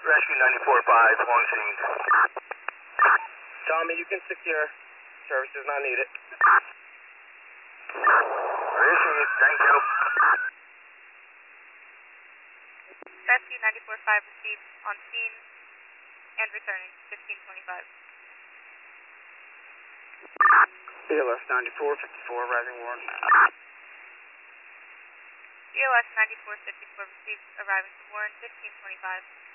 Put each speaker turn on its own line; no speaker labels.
Rescue 94-5, on scene.
Tommy, you can secure. Service is not needed.
Received, thank you.
Rescue 94-5 received on scene and returning 1525.
ELS 9454, arriving Warren.
GLS 9454 received arriving to Warren 1525.